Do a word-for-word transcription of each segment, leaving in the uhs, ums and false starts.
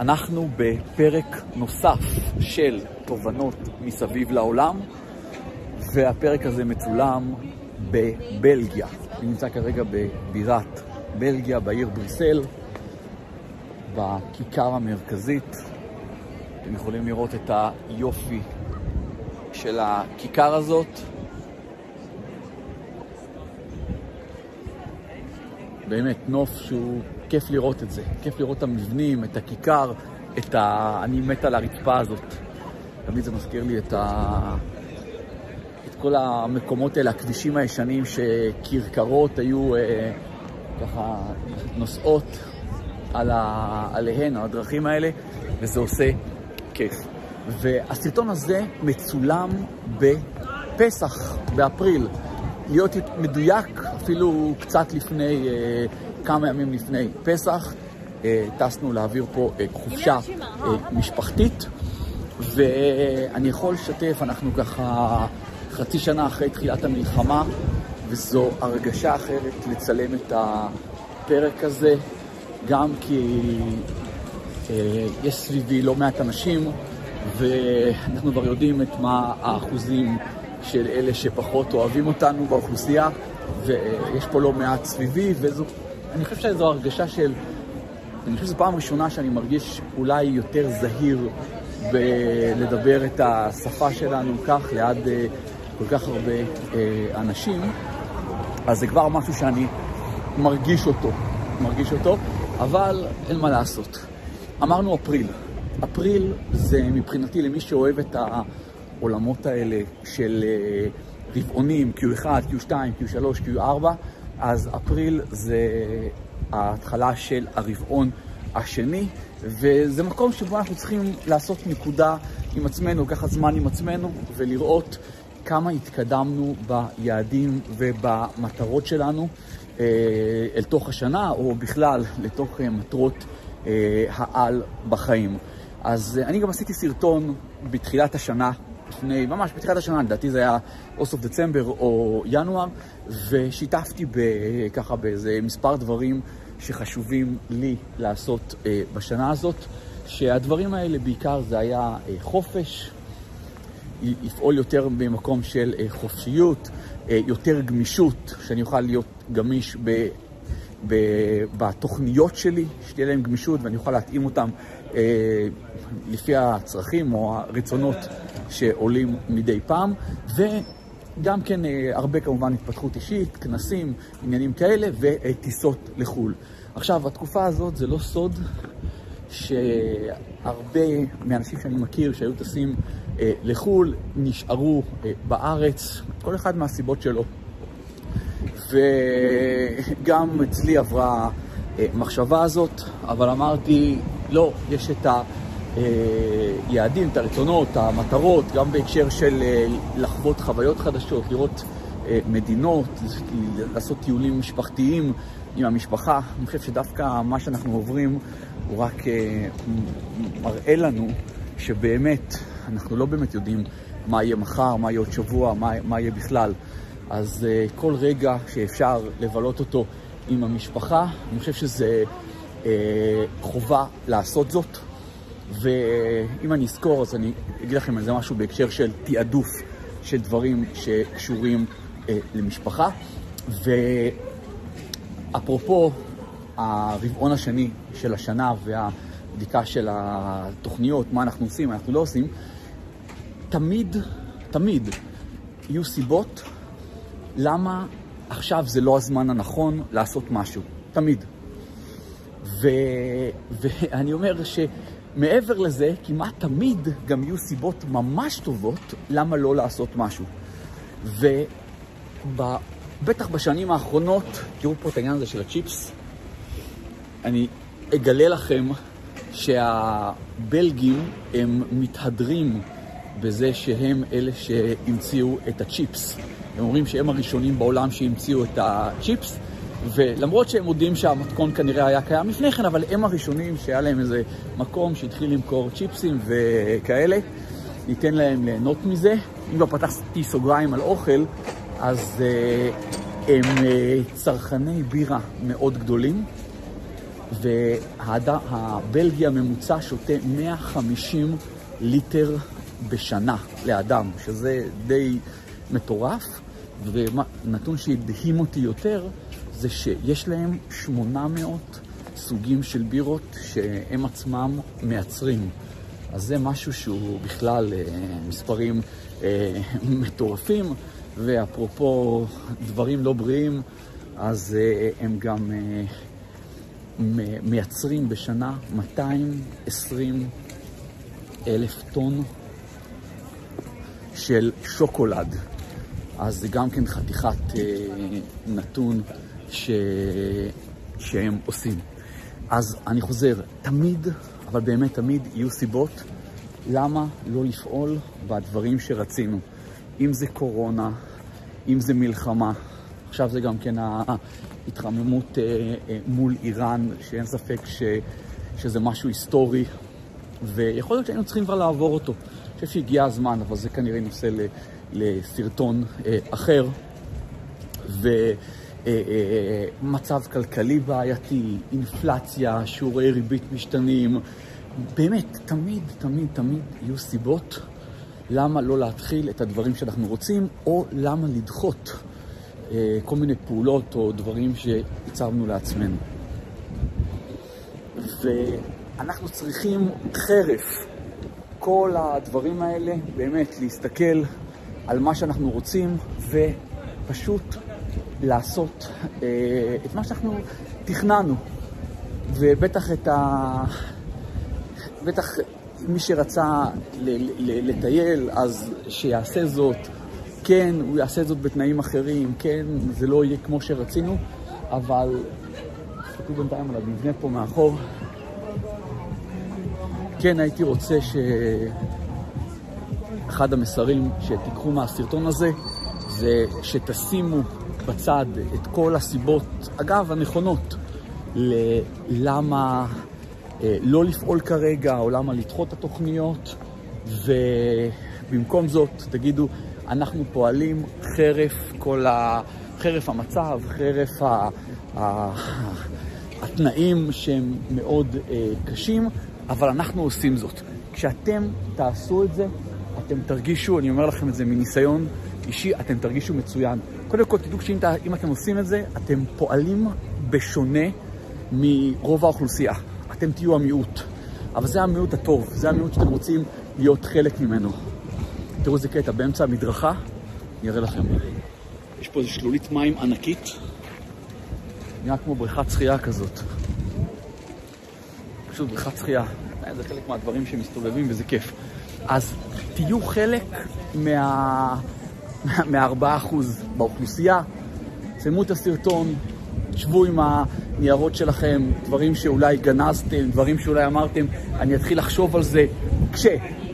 אנחנו בפרק נוסף של תובנות מסביב לעולם, והפרק הזה מצולם בבלגיה. אני נמצא כרגע בבירת בלגיה, בעיר בריסל, בכיכר המרכזית. אתם יכולים לראות את היופי של הכיכר הזאת. באמת נוף שהוא כיף לראות את זה, כיף לראות את המבנים, את הכיכר, את ה... אני מת על הרצפה הזאת. תמיד זה מזכיר לי את, ה... את כל המקומות האלה, הכבישים הישנים שכרכרות היו אה, ככה נוסעות על ה... עליהן, על הדרכים האלה, וזה עושה כיף. והסרטון הזה מצולם בפסח, באפריל. להיות מדויק, אפילו קצת לפני, אה, כמה ימים לפני פסח, אה, טסנו להעביר פה אה, חופשה אה, משפחתית, ואני יכול לשתף, אנחנו ככה חצי שנה אחרי תחילת המלחמה, וזו הרגשה אחרת לצלם את הפרק הזה, גם כי אה, יש סביבי לא מעט אנשים, ואנחנו כבר יודעים את מה האחוזים של אלה שפחות אוהבים אותנו באוכלוסייה, ויש פה לא מעט סביבי, וזו, אני חושב שזו הרגשה של, אני חושב שזו פעם ראשונה שאני מרגיש אולי יותר זהיר בלדבר את השפה שלנו כך ליד כל כך הרבה אנשים, אז זה כבר משהו שאני מרגיש אותו, מרגיש אותו, אבל אין מה לעשות. אמרנו אפריל. אפריל זה מבחינתי למי שאוהב את ה... עולמות האלה של רבעונים, קיו אחת, קיו שתיים, קיו שלוש, קיו ארבע, אז אפריל זה ההתחלה של הרבעון השני, וזה מקום שבו אנחנו צריכים לעשות נקודה עם עצמנו, לקחת זמן עם עצמנו, ולראות כמה התקדמנו ביעדים ובמטרות שלנו אל תוך השנה, או בכלל לתוך מטרות העל בחיים. אז אני גם עשיתי סרטון בתחילת השנה, לפני, ממש בתחילת השנה, לדעתי זה היה או סוף דצמבר או ינואר, ושיתפתי ככה באיזה מספר דברים שחשובים לי לעשות אה, בשנה הזאת, שהדברים האלה בעיקר זה היה אה, חופש, לפעול יותר במקום של אה, חופשיות, אה, יותר גמישות, שאני אוכל להיות גמיש ב, ב, בתוכניות שלי, שתהיה להם גמישות ואני אוכל להתאים אותם אה, לפי הצרכים או הרצונות שעולים מדי פעם, וגם כן הרבה כמובן התפתחות אישית, כנסים, עניינים כאלה, וטיסות לחול. עכשיו, התקופה הזאת זה לא סוד שהרבה מהאנשים שאני מכיר שהיו טסים אה, לחול, נשארו אה, בארץ, כל אחד מהסיבות שלו. וגם אצלי עברה אה, מחשבה הזאת, אבל אמרתי, לא, יש את ה... יעדים, את הרצונות, המטרות, גם בהקשר של לחוות חוויות חדשות, לראות מדינות, לעשות טיולים משפחתיים עם המשפחה. אני חושב שדווקא מה שאנחנו עוברים הוא רק מראה לנו שבאמת אנחנו לא באמת יודעים מה יהיה מחר, מה יהיה עוד שבוע, מה, מה יהיה בכלל. אז כל רגע שאפשר לבלות אותו עם המשפחה, אני חושב שזה חובה לעשות זאת. ואם אני אזכור, אז אני אגיד לכם על זה משהו בהקשר של תיעדוף של דברים שקשורים אה, למשפחה. ואפרופו הרבעון השני של השנה והבדיקה של התוכניות, מה אנחנו עושים, מה אנחנו לא עושים, תמיד, תמיד יהיו סיבות למה עכשיו זה לא הזמן הנכון לעשות משהו. תמיד. ו... ואני אומר ש... מעבר לזה, כמעט תמיד גם יהיו סיבות ממש טובות למה לא לעשות משהו. ובטח בשנים האחרונות, תראו פה את העניין הזה של הצ'יפס, אני אגלה לכם שהבלגים הם מתהדרים בזה שהם אלה שהמציאו את הצ'יפס. הם אומרים שהם הראשונים בעולם שהמציאו את הצ'יפס, ולמרות שהם יודעים שהמתכון כנראה היה קיים לפני כן, אבל הם הראשונים שהיה להם איזה מקום שהתחיל למכור צ'יפסים וכאלה, ניתן להם ליהנות מזה. אם כבר פתחתי סוגריים על אוכל, אז uh, הם uh, צרכני בירה מאוד גדולים, והבלגי הממוצע שותה מאה וחמישים ליטר בשנה לאדם, שזה די מטורף. ונתון שהדהים אותי יותר זה שיש להם שמונה מאות סוגים של בירות שהם עצמם מייצרים. אז זה משהו שהוא בכלל מספרים מטורפים, ואפרופו דברים לא בריאים, אז הם גם מייצרים בשנה מאתיים ועשרים אלף טון של שוקולד. אז זה גם כן חתיכת נתון ש... שהם עושים. אז אני חוזר, תמיד, אבל באמת תמיד יהיו סיבות למה לא לפעול בדברים שרצינו. אם זה קורונה, אם זה מלחמה, עכשיו זה גם כן ההתחממות מול איראן, שאין ספק ש, שזה משהו היסטורי, ויכול להיות שהיינו צריכים כבר לעבור אותו. אני חושב שהגיע הזמן, אבל זה כנראה נושא ל, לסרטון אחר. ומצב כלכלי בעייתי, אינפלציה, שיעורי ריבית משתנים. באמת, תמיד, תמיד, תמיד יהיו סיבות למה לא להתחיל את הדברים שאנחנו רוצים, או למה לדחות כל מיני פעולות או דברים שהצבנו לעצמנו. ואנחנו צריכים חרף כל הדברים האלה, באמת להסתכל על מה שאנחנו רוצים ופשוט לעשות את מה שאנחנו תכננו. ובטח את ה... בטח מי שרצה לטייל, אז שיעשה זאת. כן, הוא יעשה זאת בתנאים אחרים, כן, זה לא יהיה כמו שרצינו, אבל תסתכלו בינתיים על המבנה פה מאחור. כן, הייתי רוצה שאחד המסרים שתיקחו מהסרטון הזה, זה שתשימו בצד את כל הסיבות, אגב, הנכונות, ללמה לא לפעול כרגע, או למה לדחות את התוכניות, ובמקום זאת תגידו, אנחנו פועלים חרף כל ה... חרף המצב, חרף ה... ה... התנאים שהם מאוד אה, קשים, אבל אנחנו עושים זאת. כשאתם תעשו את זה, אתם תרגישו, אני אומר לכם את זה מניסיון אישי, אתם תרגישו מצוין. קודם כל, תדעו שאם אתם עושים את זה, אתם פועלים בשונה מרוב האוכלוסייה. אתם תהיו המיעוט. אבל זה המיעוט הטוב, זה המיעוט שאתם רוצים להיות חלק ממנו. תראו איזה קטע, באמצע המדרכה, אני אראה לכם. יש פה איזו שלולית מים ענקית, נראה כמו בריכת שחייה כזאת. פשוט בריכת שחייה. זה חלק מהדברים שמסתובבים וזה כיף. אז תהיו חלק מה... מה-ארבעה אחוז באוכלוסייה. שימו את הסרטון, שבו עם הניירות שלכם, דברים שאולי גנזתם, דברים שאולי אמרתם, אני אתחיל לחשוב על זה. כש...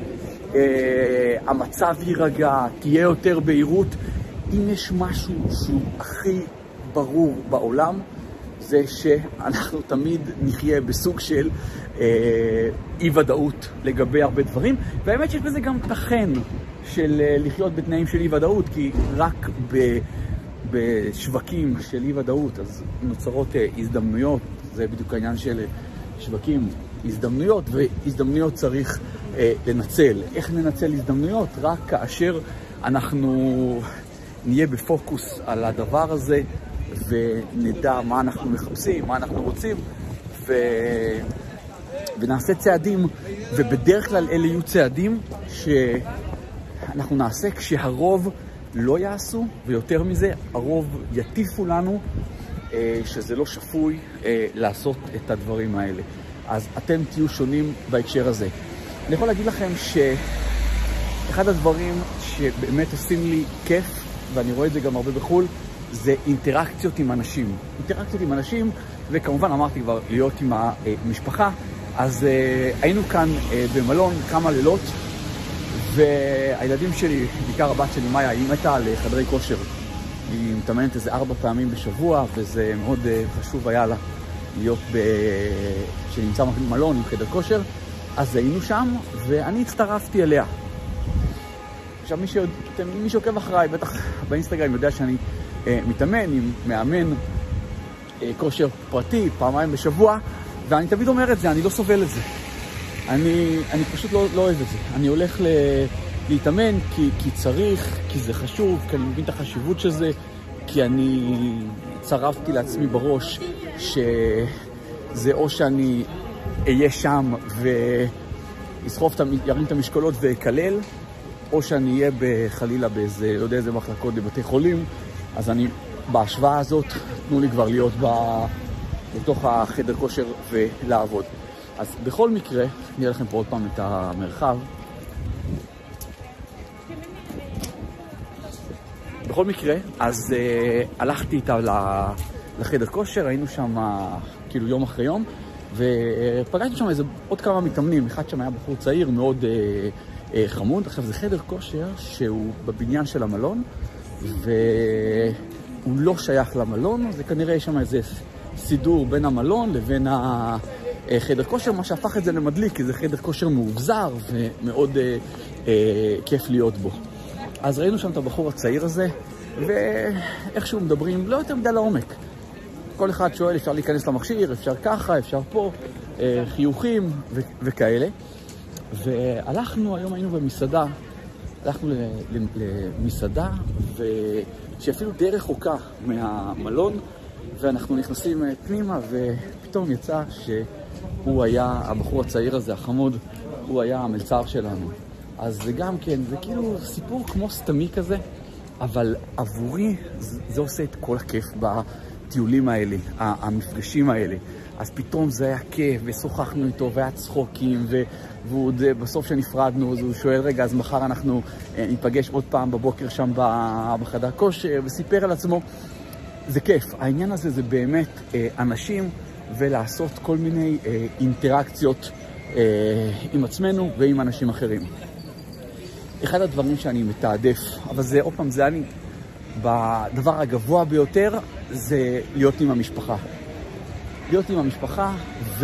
המצב יירגע, תהיה יותר בהירות. אם יש משהו שהוא הכי ברור בעולם, זה שאנחנו תמיד נחיה בסוג של אה, אי-ודאות לגבי הרבה דברים, והאמת שיש בזה גם תכן של אה, לחיות בתנאים של אי-ודאות, כי רק ב, בשווקים של אי-ודאות אז נוצרות אה, הזדמנויות. זה בדיוק העניין של שווקים, הזדמנויות, והזדמנויות צריך אה, לנצל. איך ננצל הזדמנויות? רק כאשר אנחנו נהיה בפוקוס על הדבר הזה ונדע מה אנחנו מחפשים, מה אנחנו רוצים, ו... ונעשה צעדים. ובדרך כלל אלה יהיו צעדים שאנחנו נעשה כשהרוב לא יעשו, ויותר מזה הרוב יטיפו לנו שזה לא שפוי לעשות את הדברים האלה. אז אתם תהיו שונים בהקשר הזה. אני יכול להגיד לכם שאחד הדברים שבאמת עושים לי כיף, ואני רואה את זה גם הרבה בחול, זה אינטראקציות עם אנשים. אינטראקציות עם אנשים, וכמובן אמרתי כבר להיות עם המשפחה. אז uh, היינו כאן uh, במלון כמה לילות, והילדים שלי, בעיקר הבת שלי מאיה, היא מתה על חדרי כושר. היא מתאמנת איזה ארבע פעמים בשבוע, וזה מאוד uh, חשוב היה לה להיות ב... שנמצא במלון עם חדר כושר. אז היינו שם, ואני הצטרפתי אליה. עכשיו, מי, ש... מי שעוקב אחריי, בטח באינסטגרם, יודע שאני uh, מתאמן עם מאמן uh, כושר פרטי, פעמיים בשבוע, ואני תמיד אומר את זה, אני לא סובל את זה. אני, אני פשוט לא, לא אוהב את זה. אני הולך ל, להתאמן כי, כי צריך, כי זה חשוב, כי אני מבין את החשיבות של זה, כי אני צרבתי לעצמי בראש שזה או שאני אהיה שם ויסחוף, ירים את המשקולות ויקלל, או שאני אהיה בחלילה באיזה, לא יודע איזה מחלקות בבתי חולים. אז אני, בהשוואה הזאת, תנו לי כבר להיות ב, בתוך החדר כושר ולעבוד. אז בכל מקרה, אני אראה לכם פה עוד פעם את המרחב. בכל מקרה, אז uh, הלכתי איתה לחדר כושר, היינו שם כאילו יום אחרי יום, ופגשתי שם איזה עוד כמה מתאמנים. אחד שם היה בחור צעיר מאוד uh, uh, חמוד. עכשיו זה חדר כושר שהוא בבניין של המלון, והוא לא שייך למלון, זה כנראה יש שם איזה סידור בין המלון לבין החדר כושר, מה שהפך את זה למדליק, כי זה חדר כושר מאובזר ומאוד אה, אה, כיף להיות בו. אז ראינו שם את הבחור הצעיר הזה, ואיכשהו מדברים לא יותר מדי לעומק. כל אחד שואל, אפשר להיכנס למכשיר, אפשר ככה, אפשר פה, אה, חיוכים ו- וכאלה. והלכנו, היום היינו במסעדה, הלכנו למסעדה, שאפילו די רחוקה מהמלון, ואנחנו נכנסים פנימה, ופתאום יצא שהוא היה, הבחור הצעיר הזה, החמוד, הוא היה המלצר שלנו. אז זה גם כן, זה כאילו סיפור כמו סתמי כזה, אבל עבורי זה, זה עושה את כל הכיף בטיולים האלה, המפגשים האלה. אז פתאום זה היה כיף, ושוחחנו איתו, והיה צחוקים, ו... והוא בסוף שנפרדנו, אז הוא שואל, רגע, אז מחר אנחנו ניפגש עוד פעם בבוקר שם בחדר כושר, וסיפר על עצמו. זה כיף. העניין הזה זה באמת אנשים, ולעשות כל מיני אינטראקציות עם עצמנו ועם אנשים אחרים. אחד הדברים שאני מתעדף, אבל זה, עוד פעם, זה אני, בדבר הגבוה ביותר, זה להיות עם המשפחה. להיות עם המשפחה, ו...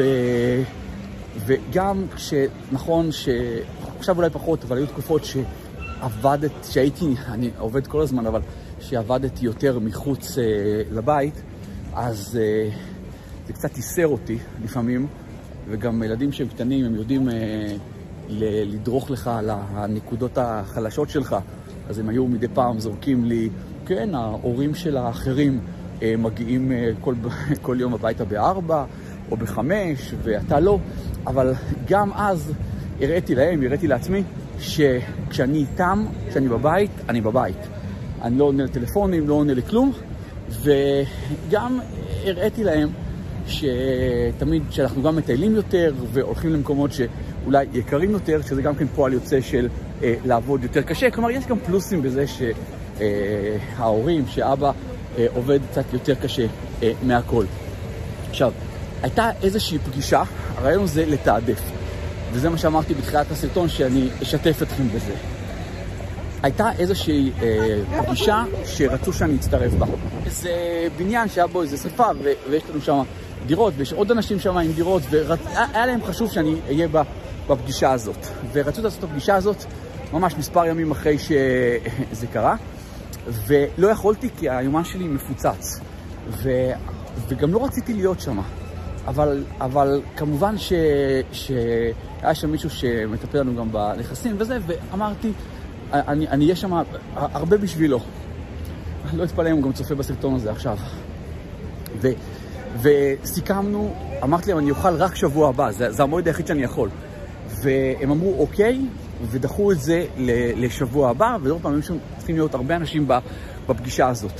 וגם כשנכון שעכשיו אולי פחות, אבל היו תקופות שעבדת, שהייתי, אני עובד כל הזמן, אבל שעבדתי יותר מחוץ אה, לבית, אז אה, זה קצת ייסר אותי לפעמים, וגם ילדים שהם קטנים, הם יודעים אה, ל- לדרוך לך על הנקודות החלשות שלך, אז הם היו מדי פעם זורקים לי, כן, ההורים של האחרים אה, מגיעים אה, כל, כל יום הביתה בארבע, או בחמש, ואתה לא. אבל גם אז הראיתי להם, הראיתי לעצמי, שכשאני איתם, כשאני בבית, אני בבית. אני לא עונה לטלפונים, לא עונה לכלום, וגם הראיתי להם שתמיד שאנחנו גם מטיילים יותר, והולכים למקומות שאולי יקרים יותר, שזה גם כן פועל יוצא של אה, לעבוד יותר קשה. כלומר, יש גם פלוסים בזה שההורים, שאבא אה, עובד קצת יותר קשה אה, מהכל. עכשיו, הייתה איזושהי פגישה, הרעיון זה לתעדף, וזה מה שאמרתי בתחילת הסרטון, שאני אשתף אתכם בזה. הייתה איזושהי אה, פגישה שרצו שאני אצטרף בה. זה בניין שהיה בו איזו שריפה, ו- ויש לנו שם דירות, ויש עוד אנשים שם עם דירות, והיה להם חשוב שאני אהיה בפגישה הזאת. ורצו לעשות את הפגישה הזאת ממש מספר ימים אחרי שזה קרה, ולא יכולתי כי היומן שלי מפוצץ, ו- וגם לא רציתי להיות שם. אבל, אבל כמובן ש, שהיה שם מישהו שמטפל לנו גם בנכסים וזה, ואמרתי, אני, אני אהיה שם הרבה בשבילו. לא אתפלא אם הוא גם צופה בסרטון הזה עכשיו. ו, וסיכמנו, אמרתי להם, אני אוכל רק שבוע הבא, זה, זה המועד היחיד שאני יכול. והם אמרו, אוקיי, ודחו את זה לשבוע הבא, ועוד פעם, הם צריכים להיות הרבה אנשים בפגישה הזאת.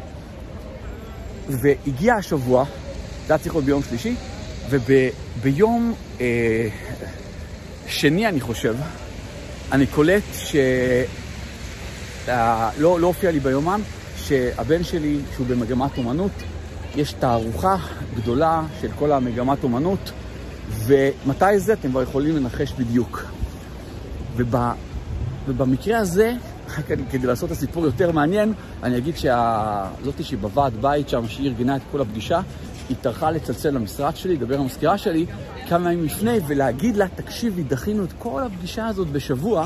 והגיע השבוע, זה היה צריך להיות ביום שלישי, וביום אה, שני, אני חושב, אני קולט שלא לא הופיע לי ביומן, שהבן שלי, שהוא במגמת אומנות, יש תערוכה גדולה של כל המגמת אומנות, ומתי זה אתם כבר יכולים לנחש בדיוק. וב, ובמקרה הזה, כדי לעשות את הסיפור יותר מעניין, אני אגיד שזאתי שבוועד בית שם, שהיא ארגנה את כל הפגישה, היא טרחה לצלצל למשרד שלי, לדבר עם המזכירה שלי, כמה ימים לפני, ולהגיד לה, תקשיבי, דחינו את כל הפגישה הזאת בשבוע,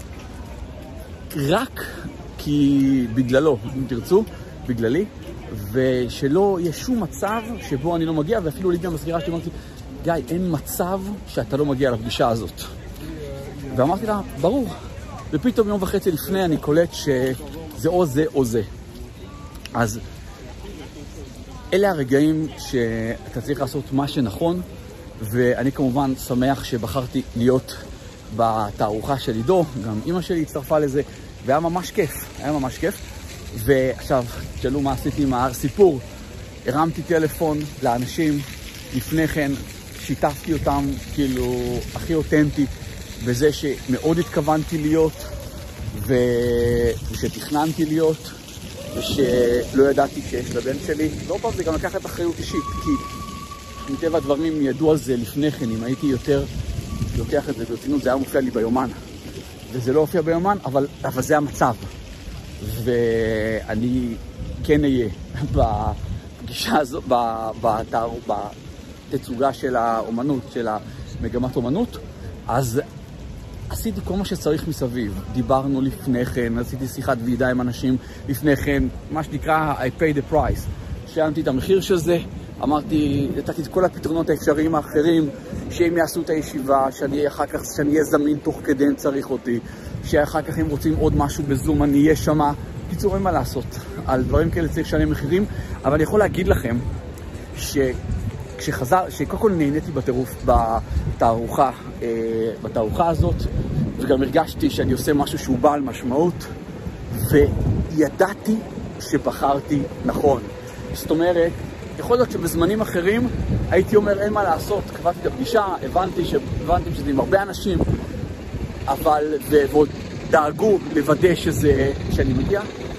רק כי בגללו, אם תרצו, בגללי, ושלא יהיה שום מצב שבו אני לא מגיע, ואפילו לידי המזכירה שלי אמרתי, גיא, אין מצב שאתה לא מגיע לפגישה הזאת. ואמרתי לה, ברור. ופתאום יום וחצי לפני אני קולט שזה או זה או זה. אז אלה הרגעים שאתה צריך לעשות מה שנכון, ואני כמובן שמח שבחרתי להיות בתערוכה של עידו, גם אמא שלי הצטרפה לזה, והיה ממש כיף, היה ממש כיף. ועכשיו, תשאלו מה עשיתי עם ההר סיפור. הרמתי טלפון לאנשים לפני כן, שיתפתי אותם כאילו הכי אותנטי, בזה שמאוד התכוונתי להיות, ושתכננתי להיות, ושלא ידעתי שיש לבן שלי. לא פעם זה גם לקחת אחריות אישית, כי מטבע הדברים ידעו על זה לפני כן, אם הייתי יותר לוקח את זה ברצינות, זה היה מופיע לי ביומן. וזה לא הופיע ביומן, אבל, אבל זה המצב. ואני כן אהיה בפגישה הזו, באתר, בתצוגה של האומנות, של המגמת אומנות. אז עשיתי כל מה שצריך מסביב. דיברנו לפני כן, עשיתי שיחת ועידה עם אנשים לפני כן, מה שנקרא I pay the price. שילמתי את המחיר של זה, אמרתי, נתתי את כל הפתרונות האפשריים האחרים, שהם יעשו את הישיבה, שאני אחר כך, שאני אהיה זמין תוך כדי אם צריך אותי, שאחר כך אם רוצים עוד משהו בזום, אני אהיה שמה. קיצור, אין מה לעשות. על דברים כאלה צריך לשלם מחירים, אבל אני יכול להגיד לכם שכשחזר, שקודם כל נהניתי בטירוף בתערוכה, בתערוכה הזאת, וגם הרגשתי שאני עושה משהו שהוא בעל משמעות, וידעתי שבחרתי נכון. זאת אומרת, יכול להיות שבזמנים אחרים הייתי אומר אין מה לעשות, קבעתי את הפגישה, הבנתי שהבנתי שזה עם הרבה אנשים, אבל, ועוד דאגו לוודא שזה, שאני מגיע,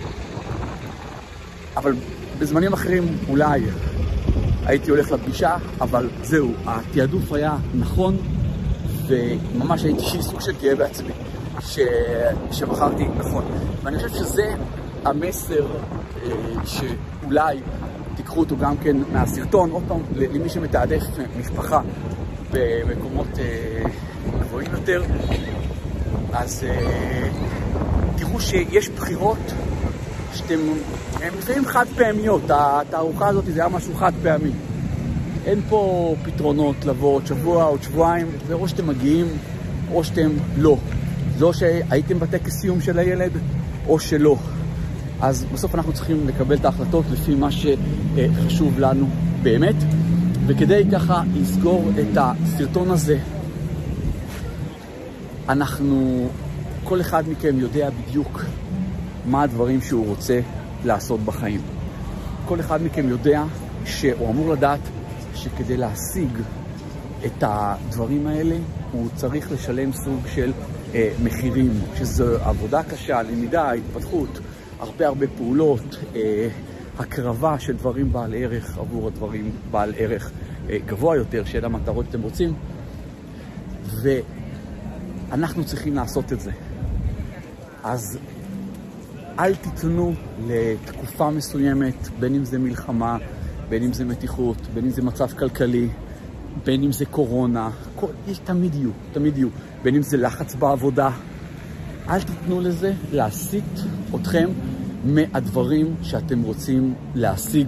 אבל בזמנים אחרים אולי הייתי הולך לפגישה, אבל זהו, התיעדוף היה נכון, וממש הייתי סוג של גאה בעצמי, ש... שבחרתי נכון. ואני חושב שזה המסר שאולי תיקחו אותו גם כן מהסרטון, עוד פעם, למי שמתעדף משפחה במקומות גבוהים יותר, אז תראו שיש בחירות שאתם, הם לפעמים חד פעמיות, התערוכה הזאת זה היה משהו חד פעמי. אין פה פתרונות לבוא עוד שבוע, עוד שבועיים, זה או שאתם מגיעים או שאתם לא. זה או שהייתם בטקס סיום של הילד או שלא. אז בסוף אנחנו צריכים לקבל את ההחלטות לפי מה שחשוב לנו באמת. וכדי ככה לסגור את הסרטון הזה, אנחנו, כל אחד מכם יודע בדיוק מה הדברים שהוא רוצה לעשות בחיים. כל אחד מכם יודע שהוא אמור לדעת שכדי להשיג את הדברים האלה הוא צריך לשלם סוג של אה, מחירים, שזו עבודה קשה, למידה, התפתחות, הרבה הרבה פעולות, אה, הקרבה של דברים בעל ערך עבור הדברים בעל ערך אה, גבוה יותר, שאלה המטרות שאתם רוצים, ואנחנו צריכים לעשות את זה. אז אל תיתנו לתקופה מסוימת, בין אם זה מלחמה, בין אם זה מתיחות, בין אם זה מצב כלכלי, בין אם זה קורונה, כל, יש תמיד יהיו, תמיד יהיו, בין אם זה לחץ בעבודה. אל תיתנו לזה להסיט אתכם מהדברים שאתם רוצים להשיג.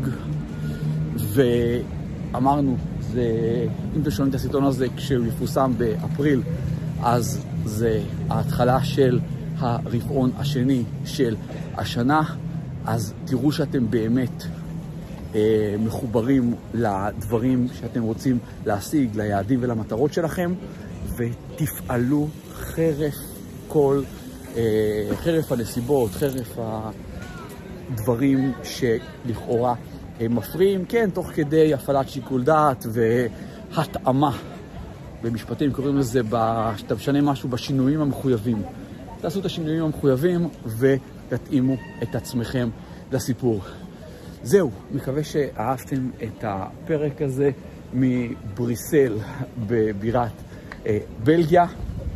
ואמרנו, זה, אם אתם שומעים את הסרטון הזה כשהוא יפורסם באפריל, אז זה ההתחלה של הרבעון השני של השנה, אז תראו שאתם באמת אה, מחוברים לדברים שאתם רוצים להשיג, ליעדים ולמטרות שלכם, ותפעלו חרף כל, אה, חרף הנסיבות, חרף הדברים שלכאורה הם מפריעים, כן, תוך כדי הפעלת שיקול דעת והתאמה. במשפטים קוראים לזה, שאתה משנה משהו בשינויים המחויבים. תעשו את השינויים המחויבים ותתאימו את עצמכם לסיפור. זהו, מקווה שאהבתם את הפרק הזה מבריסל בבירת אה, בלגיה,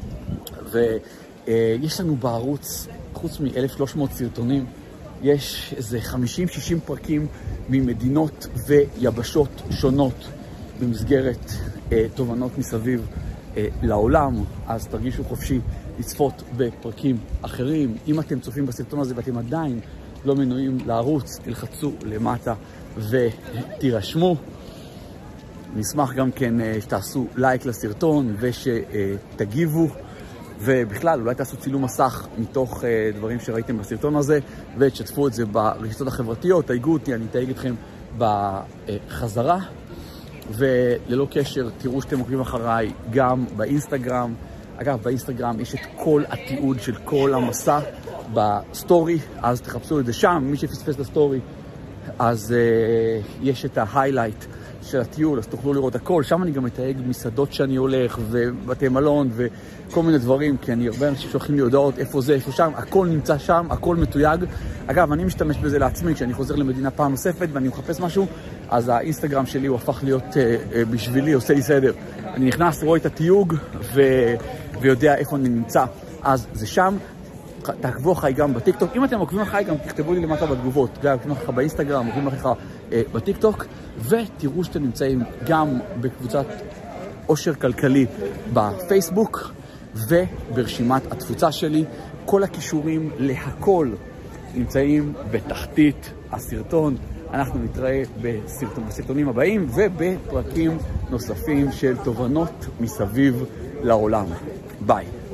ויש לנו בערוץ, חוץ מ-אלף ושלוש מאות סרטונים, יש איזה חמישים שישים פרקים ממדינות ויבשות שונות במסגרת אה, תובנות מסביב אה, לעולם, אז תרגישו חופשי לצפות בפרקים אחרים. אם אתם צופים בסרטון הזה ואתם עדיין לא מנויים לערוץ, תלחצו למטה ותירשמו. נשמח גם כן שתעשו לייק לסרטון ושתגיבו, ובכלל אולי תעשו צילום מסך מתוך דברים שראיתם בסרטון הזה, ותשתפו את זה ברשתות החברתיות, תייגו אותי, אני אתייג אתכם בחזרה, וללא קשר תראו שאתם עוקבים אחריי גם באינסטגרם. אגב, באינסטגרם יש את כל התיעוד של כל המסע בסטורי, אז תחפשו את זה שם. מי שפספס את הסטורי, אז uh, יש את ההיילייט של הטיול, אז תוכלו לראות הכל. שם אני גם מתייג מסעדות שאני הולך, ובתי מלון, וכל מיני דברים, כי אני הרבה אנשים שולחים לי הודעות איפה זה, איפה שם, הכל נמצא שם, הכל מתויג. אגב, אני משתמש בזה לעצמי, כשאני חוזר למדינה פעם נוספת ואני מחפש משהו, אז האינסטגרם שלי הוא הפך להיות uh, uh, בשבילי, עושה לי סדר. אני נכנס, רואה את התיוג, ו... ויודע איפה אני נמצא, אז זה שם. תעקבו אחרי גם בטיקטוק. אם אתם עוקבים אחרי, גם תכתבו לי למטה בתגובות. גם עוקבים אחרי באינסטגרם, עוקבים אחרי אה, בטיקטוק, ותראו שאתם נמצאים גם בקבוצת עושר כלכלי בפייסבוק, וברשימת התפוצה שלי. כל הכישורים להכל נמצאים בתחתית הסרטון. אנחנו נתראה בסרטון, בסרטונים הבאים ובפרקים נוספים של תובנות מסביב לעולם. ביי.